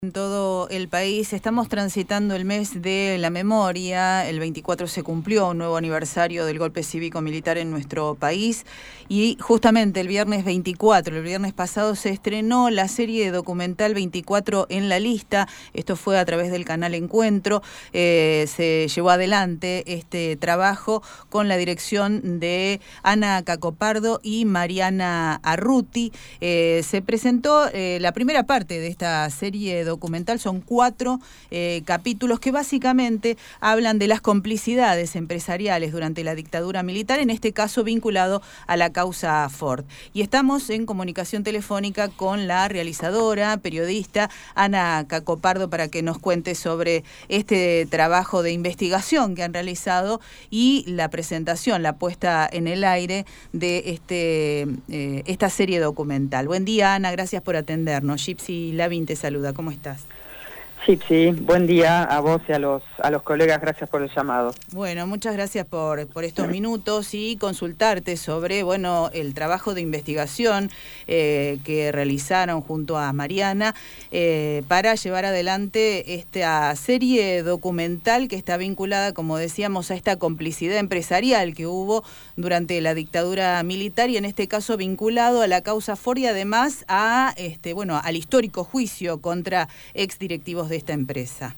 En todo el país estamos transitando el mes de la memoria. El 24 se cumplió un nuevo aniversario del golpe cívico-militar en nuestro país y justamente el viernes 24, el viernes pasado, se estrenó la serie documental 24 en la lista. Esto fue a través del canal Encuentro. Se llevó adelante este trabajo con la dirección de Ana Cacopardo y Mariana Arruti. Se presentó la primera parte de esta serie documental. Son 4 capítulos que básicamente hablan de las complicidades empresariales durante la dictadura militar, en este caso vinculado a la causa Ford. Y estamos en comunicación telefónica con la realizadora, periodista Ana Cacopardo, para que nos cuente sobre este trabajo de investigación que han realizado y la presentación, la puesta en el aire de esta serie documental. Buen día, Ana, gracias por atendernos. Gypsy Lavín te saluda, ¿cómo estás? Sí, buen día a vos y a los colegas, gracias por el llamado. Bueno, muchas gracias por estos minutos y consultarte sobre, el trabajo de investigación que realizaron junto a Mariana para llevar adelante esta serie documental que está vinculada, como decíamos, a esta complicidad empresarial que hubo durante la dictadura militar y en este caso vinculado a la causa Ford y además a al histórico juicio contra exdirectivos de esta empresa.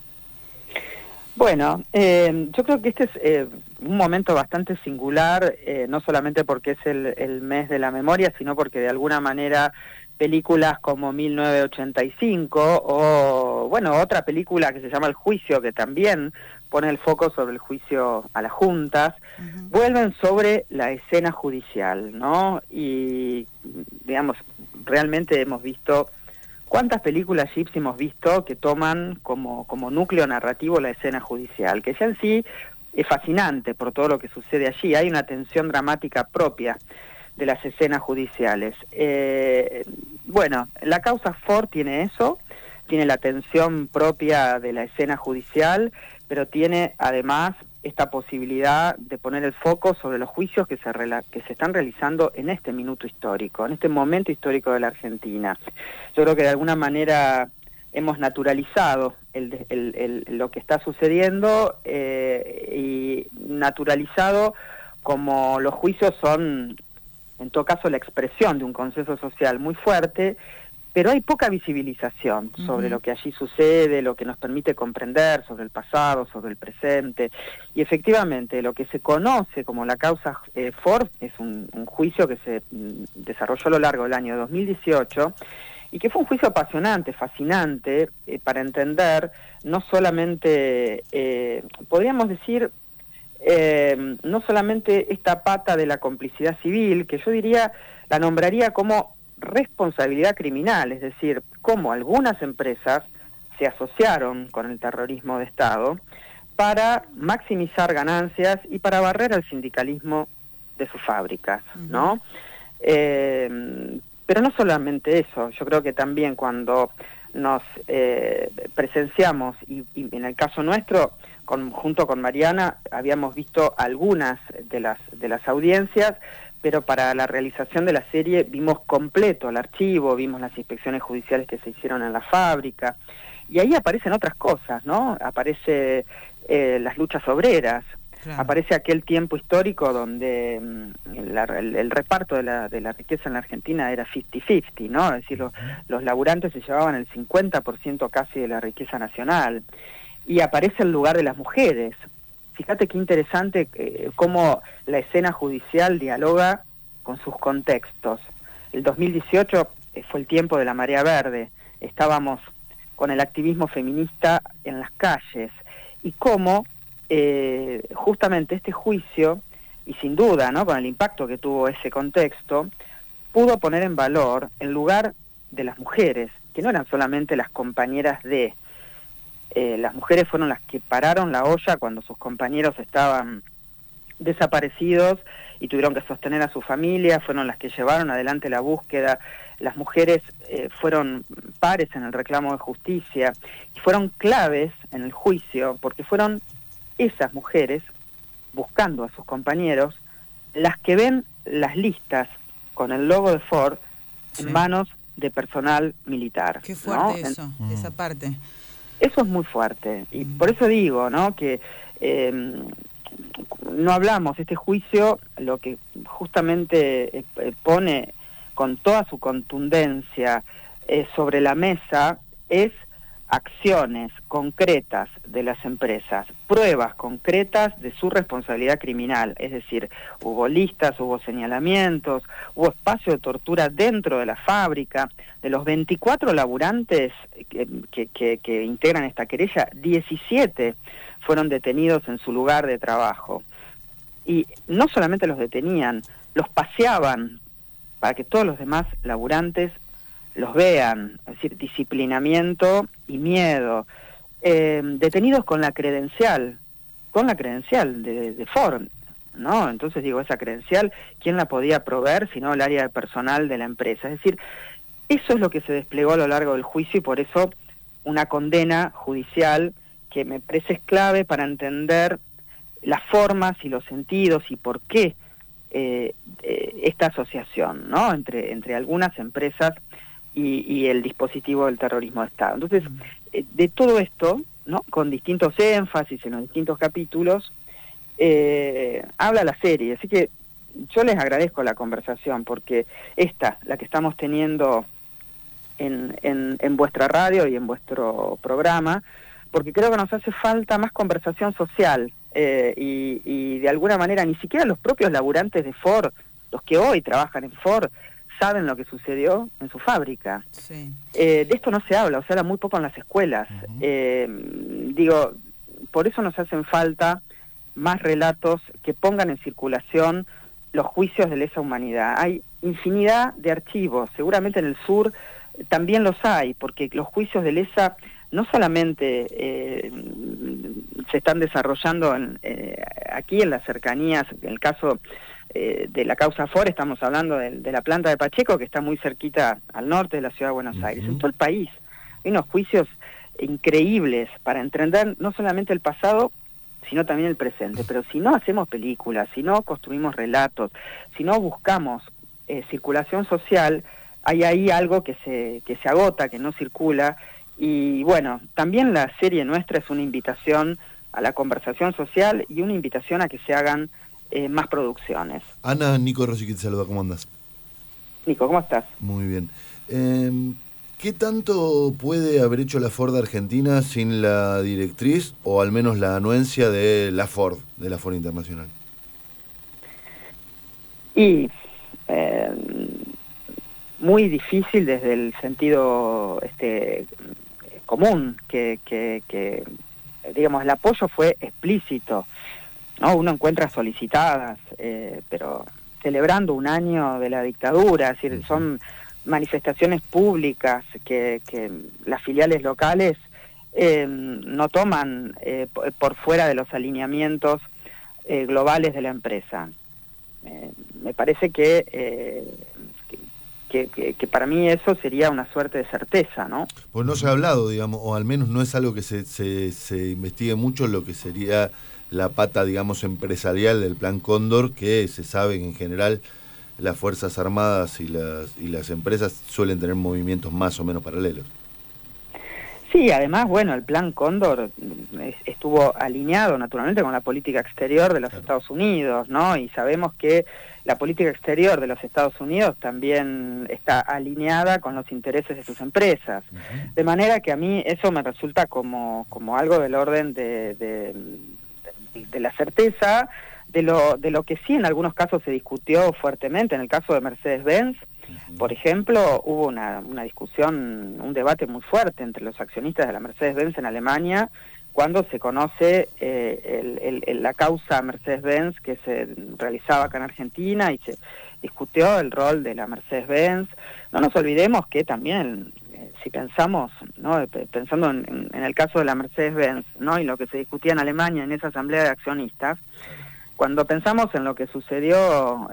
Bueno, yo creo que este es un momento bastante singular, no solamente porque es el mes de la memoria, sino porque de alguna manera películas como 1985 o, otra película que se llama El Juicio, que también pone el foco sobre el juicio a las juntas, vuelven sobre la escena judicial, ¿no? Y, digamos, realmente hemos visto... ¿Cuántas películas, Gypsy, hemos visto que toman como núcleo narrativo la escena judicial? Que ya en sí es fascinante por todo lo que sucede allí. Hay una tensión dramática propia de las escenas judiciales. La causa Ford tiene eso, tiene la tensión propia de la escena judicial, pero tiene además esta posibilidad de poner el foco sobre los juicios que se están realizando en este minuto histórico, en este momento histórico de la Argentina. Yo creo que de alguna manera hemos naturalizado lo que está sucediendo y naturalizado como los juicios son, en todo caso, la expresión de un consenso social muy fuerte, pero hay poca visibilización sobre lo que allí sucede, lo que nos permite comprender sobre el pasado, sobre el presente. Y efectivamente, lo que se conoce como la causa Ford es un juicio que se desarrolló a lo largo del año 2018 y que fue un juicio apasionante, fascinante, para entender no solamente, podríamos decir, no solamente esta pata de la complicidad civil, que yo diría, la nombraría como responsabilidad criminal, es decir, cómo algunas empresas se asociaron con el terrorismo de Estado para maximizar ganancias y para barrer al sindicalismo de sus fábricas, ¿no? Pero no solamente eso, yo creo que también cuando nos presenciamos, y en el caso nuestro, junto con Mariana, habíamos visto algunas de las audiencias, pero para la realización de la serie vimos completo el archivo, vimos las inspecciones judiciales que se hicieron en la fábrica, y ahí aparecen otras cosas, ¿no? Aparece las luchas obreras, claro. Aparece aquel tiempo histórico donde el reparto de la riqueza en la Argentina era 50-50, ¿no? Es decir, los laburantes se llevaban el 50% casi de la riqueza nacional, y aparece el lugar de las mujeres. Fíjate qué interesante cómo la escena judicial dialoga con sus contextos. El 2018 fue el tiempo de la marea verde, estábamos con el activismo feminista en las calles, y cómo justamente este juicio, y sin duda, ¿no?, con el impacto que tuvo ese contexto, pudo poner en valor el lugar de las mujeres, que no eran solamente las compañeras de... las mujeres fueron las que pararon la olla cuando sus compañeros estaban desaparecidos y tuvieron que sostener a su familia, fueron las que llevaron adelante la búsqueda. Las mujeres fueron pares en el reclamo de justicia y fueron claves en el juicio porque fueron esas mujeres, buscando a sus compañeros, las que ven las listas con el logo de Ford en manos de personal militar. Qué fuerte, ¿no? eso, esa parte. Eso es muy fuerte, y por eso digo, ¿no?, que no hablamos, este juicio lo que justamente pone con toda su contundencia sobre la mesa es acciones concretas de las empresas, pruebas concretas de su responsabilidad criminal, es decir, hubo listas, hubo señalamientos, hubo espacio de tortura dentro de la fábrica. De los 24 laburantes que integran esta querella, 17 fueron detenidos en su lugar de trabajo. Y no solamente los detenían, los paseaban para que todos los demás laburantes los vean, es decir, disciplinamiento y miedo. Detenidos con la credencial de Ford, ¿no? Entonces digo, esa credencial, ¿quién la podía proveer sino el área de personal de la empresa? Es decir, eso es lo que se desplegó a lo largo del juicio, y por eso una condena judicial que me parece es clave para entender las formas y los sentidos y por qué esta asociación, ¿no?, entre algunas empresas y el dispositivo del terrorismo de Estado. Entonces, de todo esto, ¿no?, con distintos énfasis en los distintos capítulos, habla la serie. Así que yo les agradezco la conversación, porque la que estamos teniendo en vuestra radio y en vuestro programa, porque creo que nos hace falta más conversación social, y de alguna manera ni siquiera los propios laburantes de Ford, los que hoy trabajan en Ford, saben lo que sucedió en su fábrica. Sí. De esto no se habla, o se habla muy poco en las escuelas. Digo, por eso nos hacen falta más relatos que pongan en circulación los juicios de lesa humanidad. Hay infinidad de archivos, seguramente en el sur también los hay, porque los juicios de lesa no solamente se están desarrollando aquí en las cercanías. En el caso de la causa Ford estamos hablando de la planta de Pacheco, que está muy cerquita al norte de la ciudad de Buenos Aires. En todo el país hay unos juicios increíbles para entender no solamente el pasado, sino también el presente. Pero si no hacemos películas, si no construimos relatos, si no buscamos circulación social, hay ahí algo que se agota, que no circula. Y bueno, también la serie nuestra es una invitación a la conversación social y una invitación a que se hagan más producciones. Ana, Nico Rossi, que te saluda, ¿cómo andás? Nico, ¿cómo estás? Muy bien. ¿Qué tanto puede haber hecho la Ford Argentina sin la directriz, o al menos la anuencia de la Ford Internacional? Y muy difícil desde el sentido común, que digamos, el apoyo fue explícito, ¿no? Uno encuentra solicitadas, pero celebrando un año de la dictadura, es decir, son manifestaciones públicas que las filiales locales no toman por fuera de los alineamientos globales de la empresa. Me parece que para mí eso sería una suerte de certeza, ¿no? Pues no se ha hablado, digamos, o al menos no es algo que se investigue mucho, lo que sería la pata, digamos, empresarial del Plan Cóndor, que se sabe que en general las Fuerzas Armadas y las empresas suelen tener movimientos más o menos paralelos. Sí, además, bueno, el Plan Cóndor estuvo alineado naturalmente con la política exterior de los Estados Unidos, ¿no? Y sabemos que la política exterior de los Estados Unidos también está alineada con los intereses de sus empresas. De manera que a mí eso me resulta como algo del orden de la certeza, de lo que sí en algunos casos se discutió fuertemente. En el caso de Mercedes-Benz, por ejemplo, hubo una discusión, un debate muy fuerte entre los accionistas de la Mercedes-Benz en Alemania, cuando se conoce la causa Mercedes-Benz que se realizaba acá en Argentina, y se discutió el rol de la Mercedes-Benz. No nos olvidemos que también, si pensamos, ¿no?, pensando en el caso de la Mercedes-Benz, ¿no?, y lo que se discutía en Alemania en esa asamblea de accionistas, cuando pensamos en lo que sucedió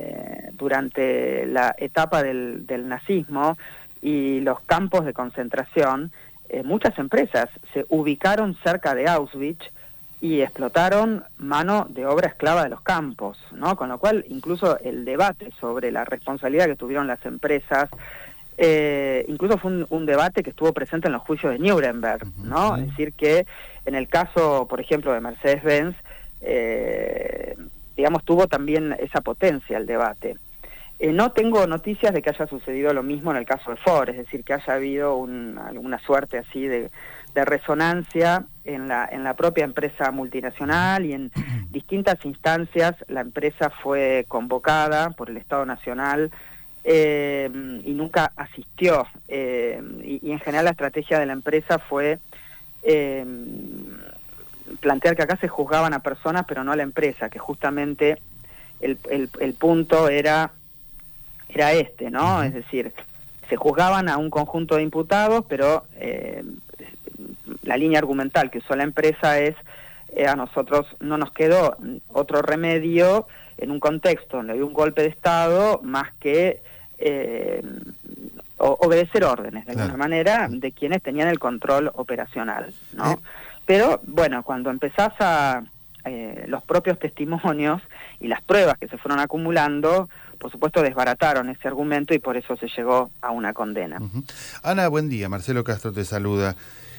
durante la etapa del nazismo y los campos de concentración, muchas empresas se ubicaron cerca de Auschwitz y explotaron mano de obra esclava de los campos, ¿no? Con lo cual, incluso el debate sobre la responsabilidad que tuvieron las empresas incluso fue un debate que estuvo presente en los juicios de Nuremberg, ¿no? Es decir, que en el caso, por ejemplo, de Mercedes-Benz, digamos, tuvo también esa potencia el debate. No tengo noticias de que haya sucedido lo mismo en el caso de Ford, es decir, que haya habido alguna suerte así de resonancia en la propia empresa multinacional, y en distintas instancias la empresa fue convocada por el Estado Nacional y nunca asistió. Y en general la estrategia de la empresa fue plantear que acá se juzgaban a personas pero no a la empresa, que justamente el punto era este, ¿no? Es decir, se juzgaban a un conjunto de imputados, pero la línea argumental que usó la empresa es a nosotros no nos quedó otro remedio en un contexto donde hay un golpe de Estado más que obedecer órdenes, de alguna manera, de quienes tenían el control operacional, ¿no? Pero, bueno, cuando empezás a los propios testimonios y las pruebas que se fueron acumulando, por supuesto desbarataron ese argumento y por eso se llegó a una condena. Ana, buen día. Marcelo Castro te saluda.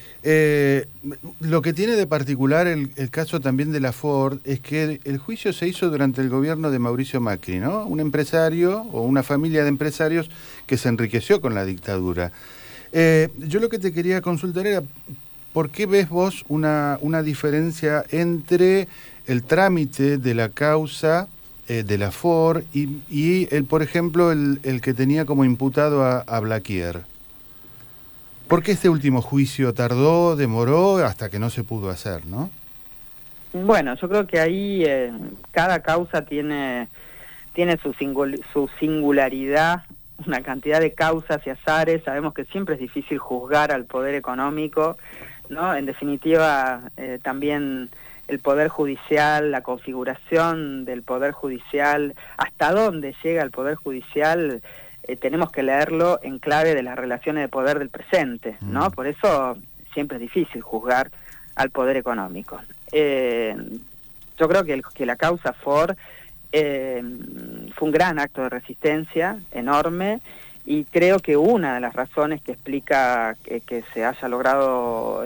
Lo que tiene de particular el caso también de la Ford es que el juicio se hizo durante el gobierno de Mauricio Macri, ¿no? Un empresario o una familia de empresarios que se enriqueció con la dictadura. Yo lo que te quería consultar era, ¿por qué ves vos una diferencia entre el trámite de la causa de la Ford y por ejemplo, el que tenía como imputado a Blaquier? ¿Por qué este último juicio tardó, demoró, hasta que no se pudo hacer, no? Bueno, yo creo que ahí cada causa tiene su singularidad, una cantidad de causas y azares. Sabemos que siempre es difícil juzgar al poder económico, ¿no? En definitiva, también el poder judicial, la configuración del poder judicial, hasta dónde llega el poder judicial, tenemos que leerlo en clave de las relaciones de poder del presente, ¿no? Por eso siempre es difícil juzgar al poder económico. Yo creo que la causa Ford fue un gran acto de resistencia, enorme, y creo que una de las razones que explica que se haya logrado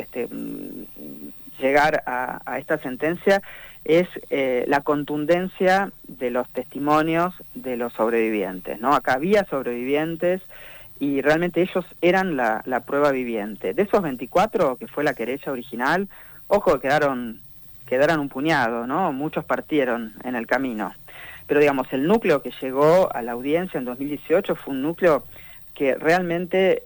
llegar a esta sentencia es la contundencia de los testimonios de los sobrevivientes, ¿no? Acá había sobrevivientes y realmente ellos eran la prueba viviente. De esos 24, que fue la querella original, ojo, quedaron un puñado, ¿no? Muchos partieron en el camino. Pero digamos, el núcleo que llegó a la audiencia en 2018 fue un núcleo que realmente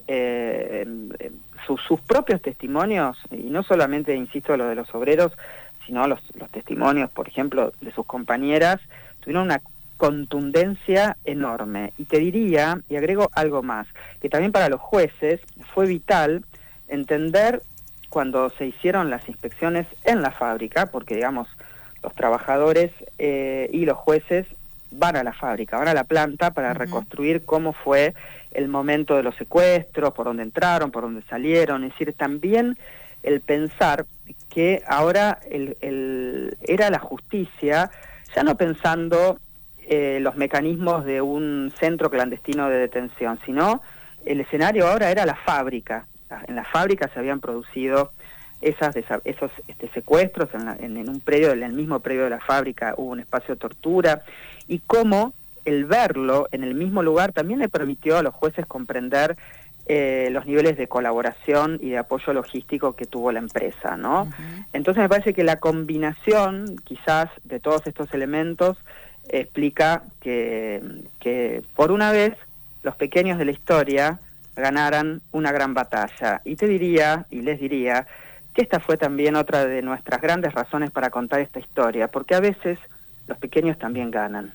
sus propios testimonios, y no solamente, insisto, lo de los obreros, sino los testimonios, por ejemplo, de sus compañeras, tuvieron una contundencia enorme. Y te diría, y agrego algo más, que también para los jueces fue vital entender cuando se hicieron las inspecciones en la fábrica, porque digamos, los trabajadores y los jueces van a la fábrica, van a la planta para reconstruir cómo fue el momento de los secuestros, por dónde entraron, por dónde salieron. Es decir, también el pensar que ahora era la justicia, ya no pensando los mecanismos de un centro clandestino de detención, sino el escenario ahora era la fábrica. En la fábrica se habían producido esos secuestros, en un predio, en el mismo predio de la fábrica hubo un espacio de tortura, y cómo el verlo en el mismo lugar también le permitió a los jueces comprender los niveles de colaboración y de apoyo logístico que tuvo la empresa, ¿no? Entonces me parece que la combinación, quizás, de todos estos elementos explica que por una vez los pequeños de la historia ganaran una gran batalla. Y te diría, y les diría, que esta fue también otra de nuestras grandes razones para contar esta historia, porque a veces los pequeños también ganan.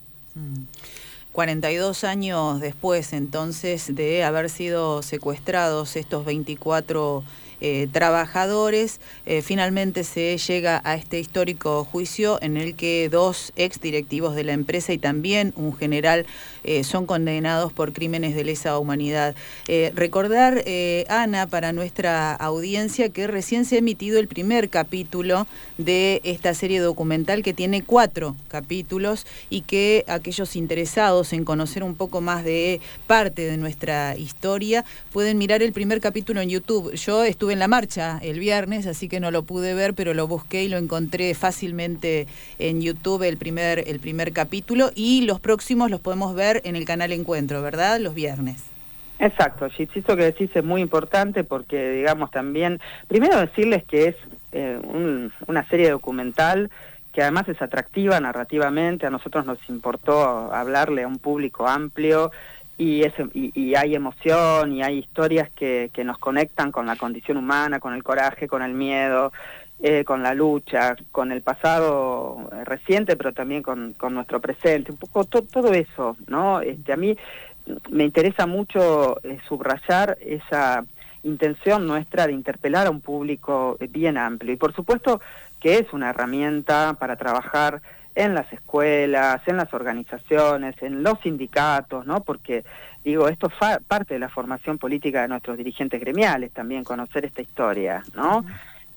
42 años después, entonces, de haber sido secuestrados estos 24 trabajadores. Finalmente se llega a este histórico juicio en el que 2 exdirectivos de la empresa y también un general son condenados por crímenes de lesa humanidad. Recordar, Ana, para nuestra audiencia, que recién se ha emitido el primer capítulo de esta serie documental que tiene 4 capítulos y que aquellos interesados en conocer un poco más de parte de nuestra historia pueden mirar el primer capítulo en YouTube. Yo estuve en la marcha el viernes, así que no lo pude ver, pero lo busqué y lo encontré fácilmente en YouTube el primer capítulo, y los próximos los podemos ver en el canal Encuentro, ¿verdad? Los viernes. Exacto, sí, esto que decís es muy importante porque, digamos, también, primero decirles que es una serie documental que además es atractiva narrativamente. A nosotros nos importó hablarle a un público amplio y hay emoción y hay historias que nos conectan con la condición humana, con el coraje, con el miedo, con la lucha, con el pasado reciente, pero también con nuestro presente, un poco todo eso, ¿no? A mí me interesa mucho subrayar esa intención nuestra de interpelar a un público bien amplio, y por supuesto que es una herramienta para trabajar en las escuelas, en las organizaciones, en los sindicatos, ¿no? Porque, digo, esto parte de la formación política de nuestros dirigentes gremiales, también conocer esta historia, ¿no?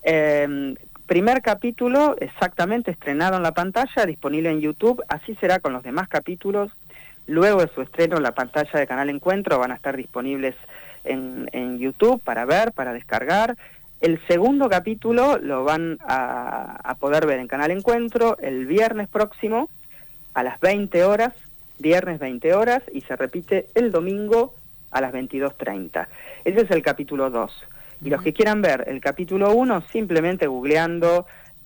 Primer capítulo exactamente estrenado en la pantalla, disponible en YouTube, así será con los demás capítulos. Luego de su estreno en la pantalla de Canal Encuentro van a estar disponibles en YouTube para ver, para descargar. El segundo capítulo lo van a poder ver en Canal Encuentro el viernes próximo a las 20 horas, viernes 20 horas, y se repite el domingo a las 22:30. Ese es el capítulo 2. Y los que quieran ver el capítulo 1, simplemente googleando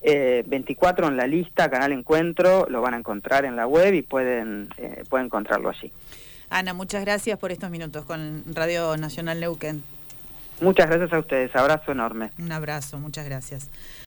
24 en la lista, Canal Encuentro, lo van a encontrar en la web y pueden encontrarlo allí. Ana, muchas gracias por estos minutos con Radio Nacional Neuquén. Muchas gracias a ustedes, abrazo enorme. Un abrazo, muchas gracias.